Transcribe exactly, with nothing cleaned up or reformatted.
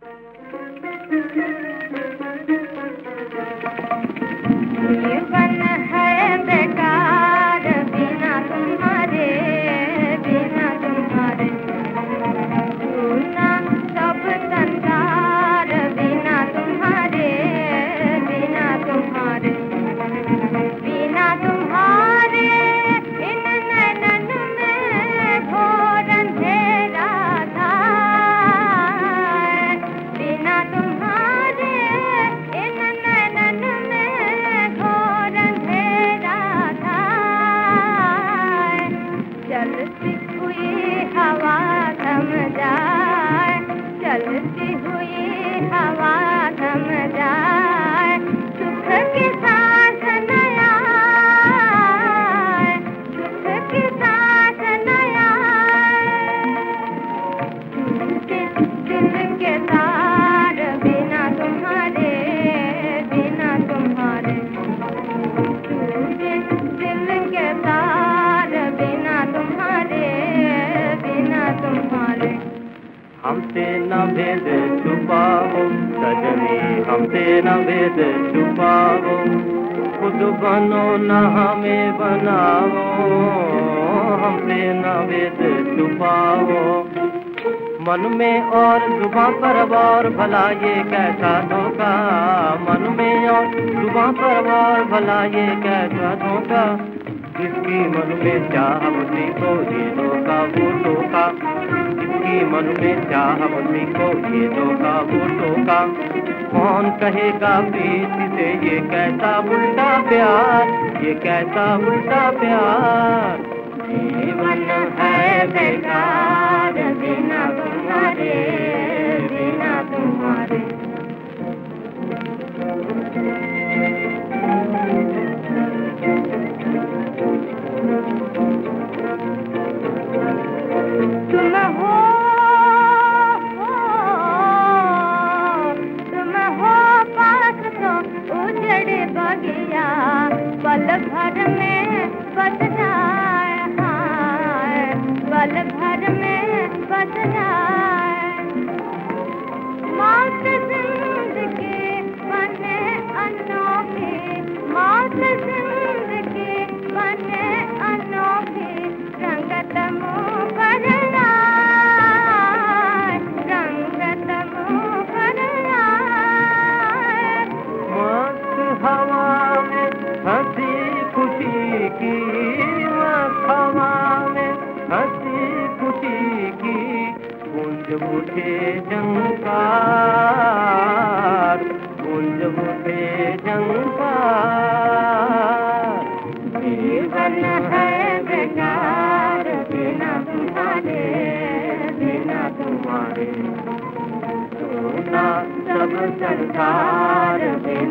जीवन है बेकार बिना तुम्हारे, बिना तुम्हारे छूना सब संसार बिना तुम्हारे, बिना तुम्हारे, बिना तुम्हारे इन नैनन में घोर अंधेरा था, बिना तुम्हारे इन नैनन में घोर अंधेरा था। चलती हुई हवा थम जाए, चलती हुई हवा थम जाए, सुख की सांस न आए, सुख की सांस न आए। टूटे दिल के तार बिना तुम्हारे, बिना तुम्हारे टूटे दिल के तार बिना तुम्हारे, बिना तुम्हारे। हमसे न भेद छुपाओ सजनी, हमसे न भेद छुपाओ, खुद बनो न हमें बनाओ, हमसे न भेद छुपाओ। मन में और जुबां पर और भला ये कैसा धोखा, मन में और जुबां पर और भला ये कैसा धोखा, जिसकी मन में चाह उसी को ये धोखा वो धोखा, जिसकी मन में चाह उसी को ये धोखा वो धोखा। कौन कहेगा प्रीत से ये कैसा उल्टा प्यार, ये कैसा उल्टा प्यार। जीवन है बेकार बिना तुम्हारे, बिना तुम्हारे तुम हो, तुम हो पास तो उजड़े बगिया, पल भर में बस जाए, हाय पल भर में बस जाए। मौत जिंदगी बने अनोखी, मौत जिंदगी बने अनोखी, रंगत मुँह पर आए, रंगत मुँह पर आए। मस्त हवा में हंसी खुशी की, मस्त हवा में हंसी खुशी की, गूंज उठे झंकार, गूंज उठे झंकार। जीवन है बेकार बिना तुम्हारे, बिना तुम्हारे सोना सब संसार बिना